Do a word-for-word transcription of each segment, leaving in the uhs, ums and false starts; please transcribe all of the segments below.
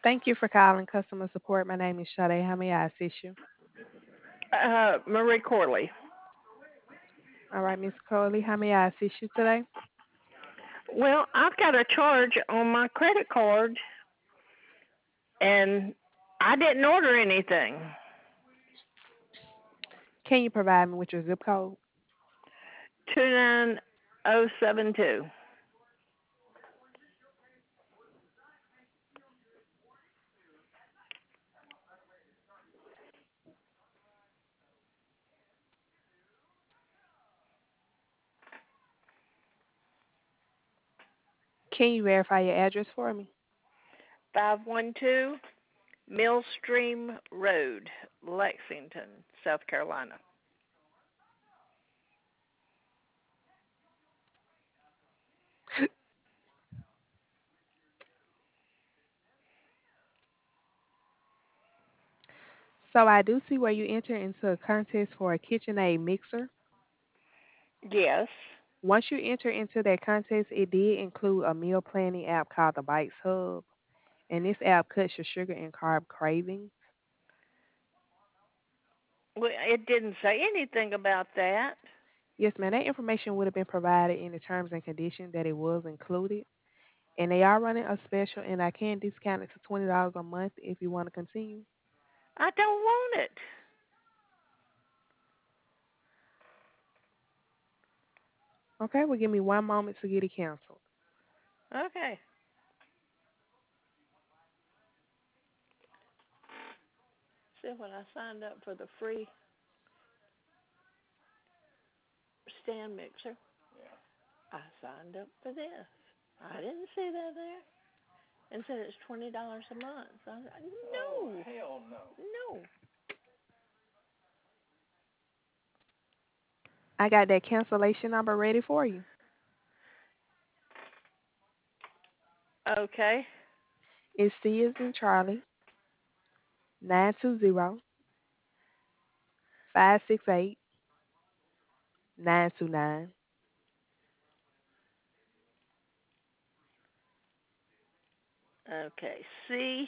Thank you for calling customer support. My name is Sade. How may I assist you? Uh, Marie Corley. All right, Miss Crowley, how may I assist you today? Well, I've got a charge on my credit card, and I didn't order anything. Can you provide me with your zip code? Two nine zero seven two. Can you verify your address for me? Five one two Millstream Road, Lexington, South Carolina. So I do see where you enter into a contest for a KitchenAid mixer. Yes. Once you enter into that contest, it did include a meal planning app called the Bites Hub, and this app cuts your sugar and carb cravings. Well, it didn't say anything about that. Yes, ma'am, that information would have been provided in the terms and conditions that it was included. And they are running a special, and I can discount it to twenty dollars a month if you want to continue. I don't want it. Okay, well, give me one moment to get it canceled. Okay. See, when I signed up for the free stand mixer, I signed up for this. I didn't see that there. And said it's twenty dollars a month. I was like, no, oh, hell no, I got that cancellation number ready for you. no. Okay, It's C as in Charlie, nine two zero five six eight nine two nine. okay. C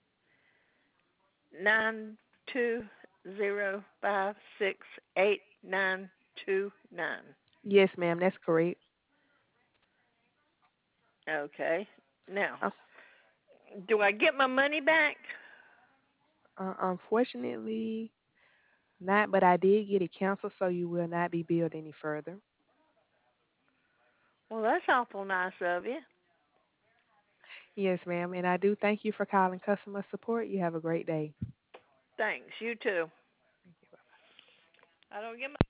nine two zero five six eight nine two nine. Yes, ma'am, that's correct. Okay. Now, Uh, do I get my money back? uh, unfortunately, not, but I did get it canceled, so you will not be billed any further. Well, that's awful nice of you. Yes, ma'am, and I do thank you for calling customer support. You have a great day. Thanks. You too. Thank you. I don't get my